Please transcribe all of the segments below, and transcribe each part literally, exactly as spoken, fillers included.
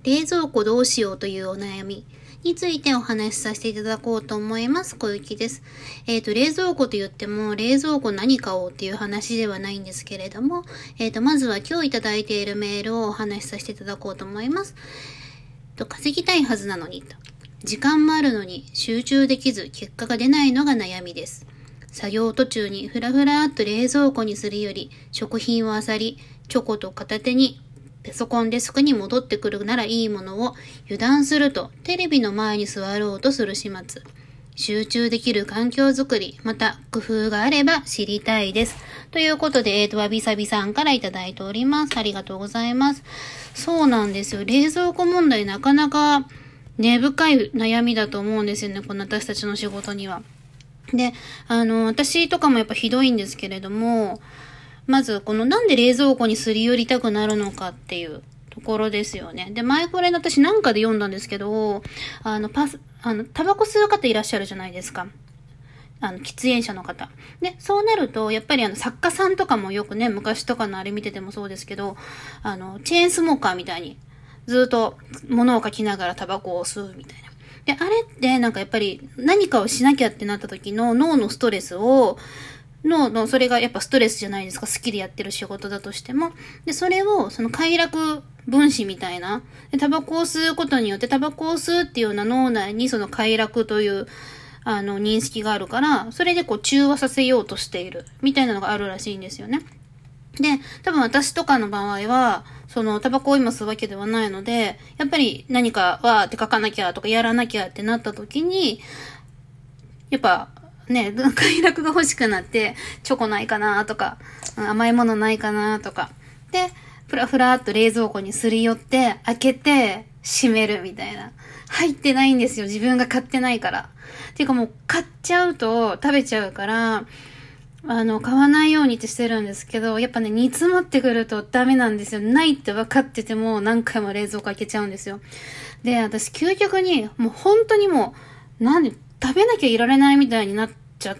冷蔵庫どうしようというお悩みについてお話しさせていただこうと思います。小雪です。えっと、冷蔵庫と言っても、冷蔵庫何買おうっていう話ではないんですけれども、えっと、まずは今日いただいているメールをお話しさせていただこうと思います。と稼ぎたいはずなのにと、時間もあるのに集中できず結果が出ないのが悩みです。作業途中にふらふらっと冷蔵庫にするより、食品を漁り、チョコと片手にパソコンデスクに戻ってくるならいいものを油断するとテレビの前に座ろうとする始末。集中できる環境づくり、また工夫があれば知りたいです。ということで、えーと、わびさびさんからいただいております。ありがとうございます。そうなんですよ。冷蔵庫問題なかなか根深い悩みだと思うんですよね。この私たちの仕事には。で、あの、私とかもやっぱひどいんですけれども、まず、このなんで冷蔵庫にすり寄りたくなるのかっていうところですよね。で、前これ私なんかで読んだんですけど、あの、パス、あの、タバコ吸う方いらっしゃるじゃないですか。あの、喫煙者の方。で、そうなると、やっぱりあの、作家さんとかもよくね、昔とかのあれ見ててもそうですけど、あの、チェーンスモーカーみたいに、ずっと物を書きながらタバコを吸うみたいな。で、あれってなんかやっぱり何かをしなきゃってなった時の脳のストレスを、脳の、それがやっぱストレスじゃないですか。好きでやってる仕事だとしても。で、それを、その快楽分子みたいな。で、タバコを吸うことによって、タバコを吸うっていうような脳内にその快楽という、あの、認識があるから、それでこう中和させようとしている。みたいなのがあるらしいんですよね。で、多分私とかの場合は、その、タバコを今吸うわけではないので、やっぱり何かはって書かなきゃとかやらなきゃってなった時に、やっぱ、ね、快楽が欲しくなって、チョコないかなとか、甘いものないかなとか。で、ふらふらっと冷蔵庫にすり寄って、開けて、閉めるみたいな。入ってないんですよ。自分が買ってないから。っていうかもう、買っちゃうと食べちゃうから、あの、買わないようにってしてるんですけど、やっぱね、煮詰まってくるとダメなんですよ。ないって分かってても、何回も冷蔵庫開けちゃうんですよ。で、私、究極に、もう本当にもう、なんで、食べなきゃいられないみたいになっちゃって、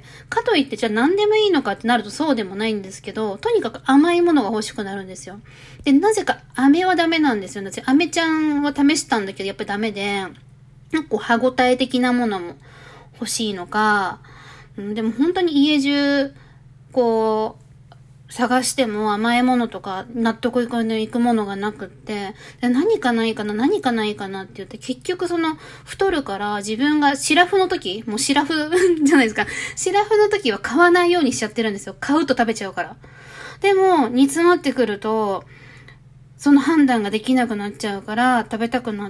かといってじゃあ何でもいいのかってなるとそうでもないんですけど、とにかく甘いものが欲しくなるんですよ。で、なぜか飴はダメなんですよ。私、飴ちゃんは試したんだけど、やっぱりダメで、なんかこう歯応え的なものも欲しいのか、でも本当に家中、こう、探しても甘いものとか納得いくものがなくって、で何かないかな、何かないかなって言って、結局その太るから自分がシラフの時、もうシラフじゃないですか。シラフの時は買わないようにしちゃってるんですよ。買うと食べちゃうから。でも煮詰まってくると、その判断ができなくなっちゃうから食べたくなって、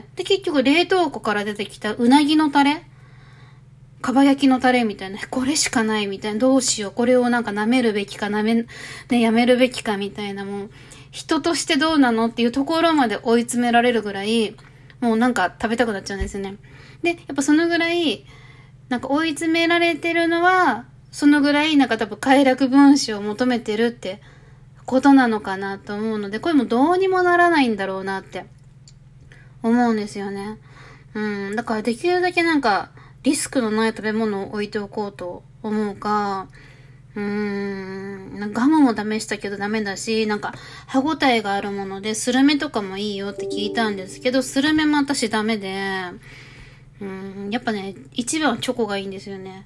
で結局冷凍庫から出てきたうなぎのタレかば焼きのタレみたいな、これしかないみたいな、どうしよう、これをなんか舐めるべきか舐め、ね、やめるべきかみたいな、もう、人としてどうなのっていうところまで追い詰められるぐらい、もうなんか食べたくなっちゃうんですよね。で、やっぱそのぐらい、なんか追い詰められてるのは、そのぐらいなんか多分快楽分子を求めてるってことなのかなと思うので、これもどうにもならないんだろうなって思うんですよね。うん、だからできるだけなんか、リスクのない食べ物を置いておこうと思うか、うーん、ガムも試したけどダメだし、なんか歯応えがあるもので、スルメとかもいいよって聞いたんですけど、スルメも私ダメで、うーん、やっぱね、一番はチョコがいいんですよね。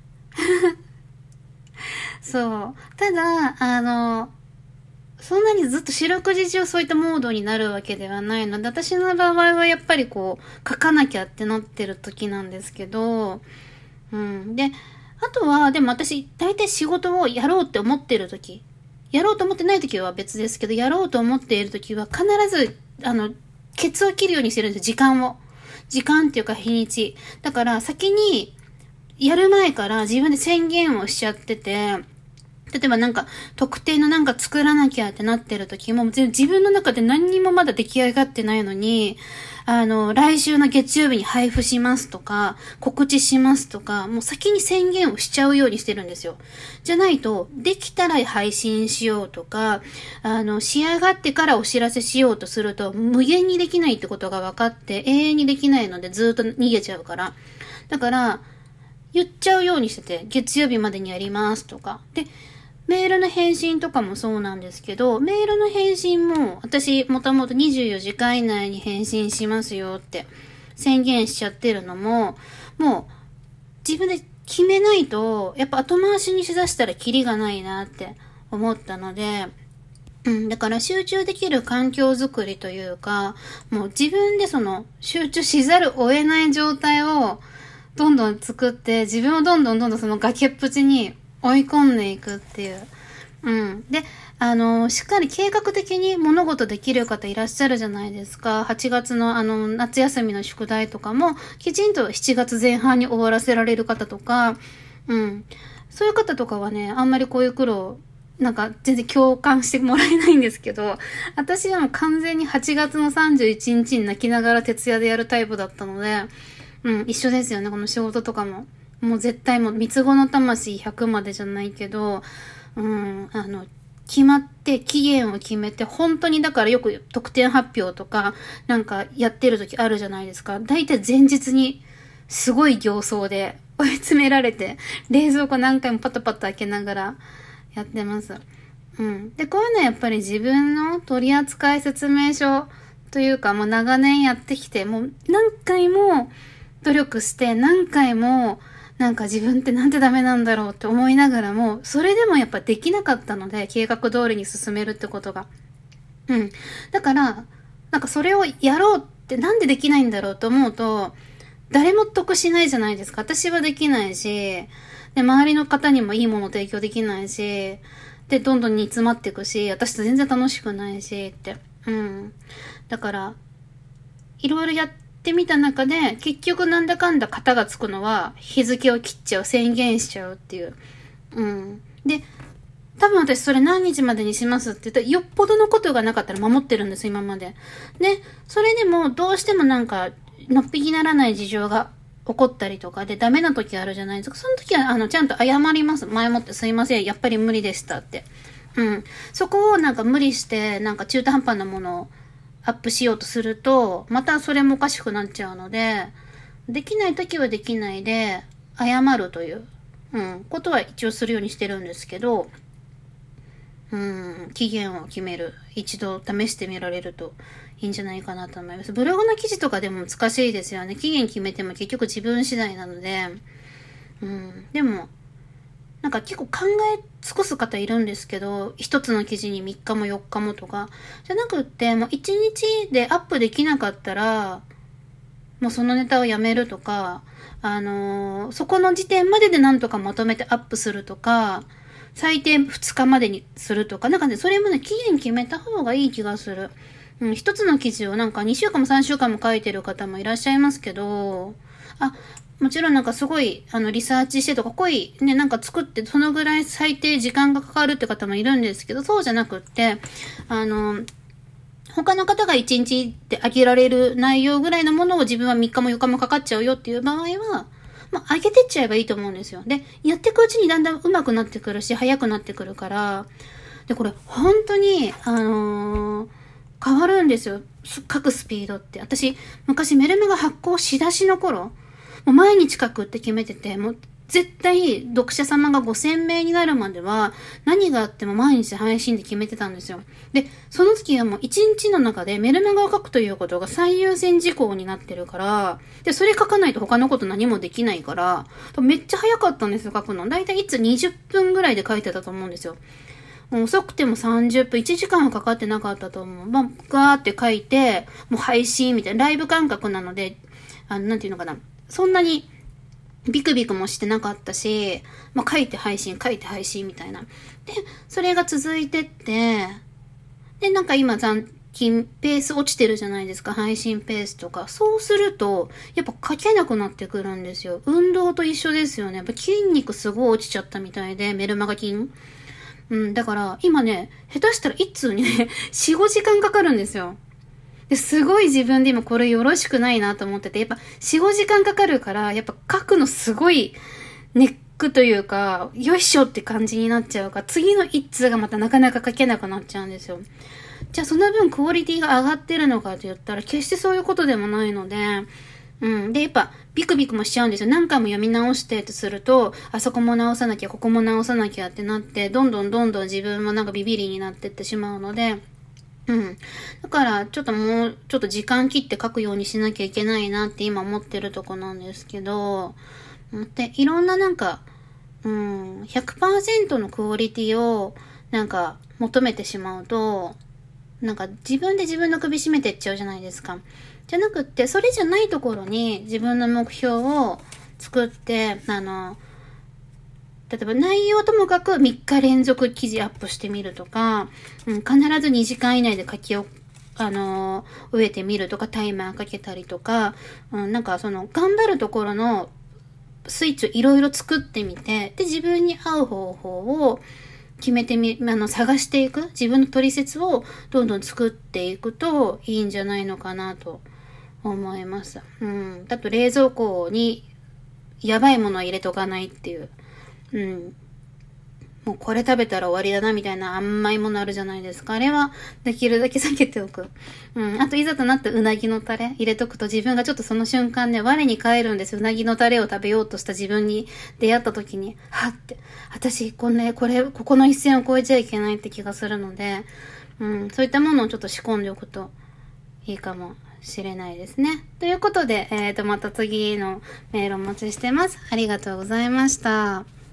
そう。ただ、あの、そんなにずっと四六時中そういったモードになるわけではないので、私の場合はやっぱりこう、書かなきゃってなってる時なんですけど、うん。で、あとは、でも私、大体仕事をやろうって思ってる時、やろうと思ってない時は別ですけど、やろうと思っている時は必ず、あの、ケツを切るようにしてるんですよ、時間を。時間っていうか日にち。だから先に、やる前から自分で宣言をしちゃってて、例えばなんか、特定のなんか作らなきゃってなってる時も、自分の中で何にもまだ出来上がってないのに、あの、来週の月曜日に配布しますとか、告知しますとか、もう先に宣言をしちゃうようにしてるんですよ。じゃないと、できたら配信しようとか、あの、仕上がってからお知らせしようとすると、無限にできないってことが分かって、永遠にできないのでずっと逃げちゃうから。だから、言っちゃうようにしてて、月曜日までにやりますとか。で、 メールの返信とかもそうなんですけど、メールの返信も私もともとにじゅうよじかん以内に返信しますよって宣言しちゃってるのも、もう自分で決めないと、やっぱ後回しにしだしたらキリがないなって思ったので、うん、だから集中できる環境づくりというか、もう自分でその集中しざるを得ない状態をどんどん作って、自分をどんどんどんどんその崖っぷちに追い込んでいくっていう。うん。で、あの、しっかり計画的に物事できる方いらっしゃるじゃないですか。はちがつのあの、夏休みの宿題とかも、きちんとしちがつぜん半に終わらせられる方とか、うん。そういう方とかはね、あんまりこういう苦労、なんか全然共感してもらえないんですけど、私はもう完全にはちがつのさんじゅういちにちに泣きながら徹夜でやるタイプだったので、うん、一緒ですよね、この仕事とかも。もう絶対もう三つ子の魂ひゃくまでじゃないけど、うん、あの、決まって、期限を決めて、本当にだからよく得点発表とか、なんかやってる時あるじゃないですか。だいたい前日に、すごい形相で追い詰められて、冷蔵庫何回もパタパタ開けながらやってます。うん。で、こういうのはやっぱり自分の取扱説明書というか、もう長年やってきて、もう何回も努力して、何回も、なんか自分ってなんてダメなんだろうって思いながらも、それでもやっぱできなかったので、計画通りに進めるってことが。うん。だから、なんかそれをやろうってなんでできないんだろうと思うと、誰も得しないじゃないですか。私はできないし、で、周りの方にもいいもの提供できないし、で、どんどん煮詰まっていくし、私と全然楽しくないし、って。うん。だから、いろいろやってってみた中で、結局なんだかんだ型がつくのは、日付を切っちゃう、宣言しちゃうっていう。うん。で、多分私それ何日までにしますって言ったら、よっぽどのことがなかったら守ってるんです、今まで。で、それでもどうしてもなんか、のっぴきならない事情が起こったりとかでダメな時あるじゃないですか。その時は、あの、ちゃんと謝ります。前もってすいません、やっぱり無理でしたって。うん。そこをなんか無理して、なんか中途半端なものを、アップしようとすると、またそれもおかしくなっちゃうので、できないときはできないで、謝るという、うん、ことは一応するようにしてるんですけど、うん、期限を決める。一度試してみられるといいんじゃないかなと思います。ブログの記事とかでも難しいですよね。期限決めても結局自分次第なので、うん、でも、なんか結構考え尽くす方いるんですけど、一つの記事にみっかもよっかもとか、じゃなくって、もういちにちでアップできなかったら、もうそのネタをやめるとか、あのー、そこの時点まででなんとかまとめてアップするとか、最低ふつかまでにするとか、なんかね、それもね、期限決めた方がいい気がする。うん、一つの記事をなんかにしゅうかんもさんしゅうかんも書いてる方もいらっしゃいますけど、あ、もちろんなんかすごい、あの、リサーチしてとか、濃いね、なんか作って、そのぐらい最低時間がかかるって方もいるんですけど、そうじゃなくって、あの、他の方がいちにちで上げられる内容ぐらいのものを自分はみっかもよっかもかかっちゃうよっていう場合は、まあ、上げてっちゃえばいいと思うんですよ。で、やっていくうちにだんだん上手くなってくるし、早くなってくるから、で、これ、本当に、あのー、変わるんですよ。書くスピードって。私、昔メルマガ発行しだしの頃、もう毎日書くって決めてて、もう絶対読者様がごせんめいになるまでは何があっても毎日配信で決めてたんですよ。で、その時はもういちにちの中でメルマガを書くということが最優先事項になってるから、で、それ書かないと他のこと何もできないから、めっちゃ早かったんですよ、書くの。だいたいいつにじゅっぷんぐらいで書いてたと思うんですよ。もう遅くてもさんじゅっぷん、いちじかんはかかってなかったと思う。まあ、ガーって書いて、もう配信みたいな、ライブ感覚なので、あの、なんていうのかな。そんなにビクビクもしてなかったし、まあ、書いて配信、書いて配信みたいな。で、それが続いてって、で、なんか今残金、ペース落ちてるじゃないですか、配信ペースとか。そうすると、やっぱ書けなくなってくるんですよ。運動と一緒ですよね。やっぱ筋肉すごい落ちちゃったみたいで、メルマガ筋。うん、だから、今ね、下手したら一通にね、よん、ごじかんかかるんですよ。ですごい自分で今これよろしくないなと思ってて、やっぱよん、ごじかんかかるから、やっぱ書くのすごいネックというか、よいしょって感じになっちゃうから、次の一通がまたなかなか書けなくなっちゃうんですよ。じゃあその分クオリティが上がってるのかと言ったら、決してそういうことでもないので、 うん。で、やっぱ、ビクビクもしちゃうんですよ。何回も読み直してってすると、あそこも直さなきゃ、ここも直さなきゃってなって、どんどんどんどん自分もなんかビビりになってってしまうので、うん。だから、ちょっともう、ちょっと時間切って書くようにしなきゃいけないなって今思ってるとこなんですけど、で、いろんななんか、うん、ひゃくパーセント のクオリティを、なんか、求めてしまうと、なんか自分で自分の首絞めてっちゃうじゃないですか。じゃなくって、それじゃないところに自分の目標を作って、あの、例えば内容ともかくみっか連続記事アップしてみるとか、うん、必ずにじかん以内で書きを、あの、植えてみるとか、タイマーかけたりとか、うん、なんかその、頑張るところのスイッチをいろいろ作ってみて、で、自分に合う方法を決めてみ、あの、探していく、自分の取説をどんどん作っていくといいんじゃないのかなと思います。うん。だと冷蔵庫にやばいものを入れとかないっていう。うん。もうこれ食べたら終わりだなみたいな甘いものあるじゃないですか。あれはできるだけ避けておく。うん。あといざとなってうなぎのタレ入れとくと自分がちょっとその瞬間ね、我に返るんですよ。うなぎのタレを食べようとした自分に出会った時に、はって、私こんな、これ、ここの一線を越えちゃいけないって気がするので、うん。そういったものをちょっと仕込んでおくといいかもしれないですね。ということで、えーと、また次のメールお待ちしてます。ありがとうございました。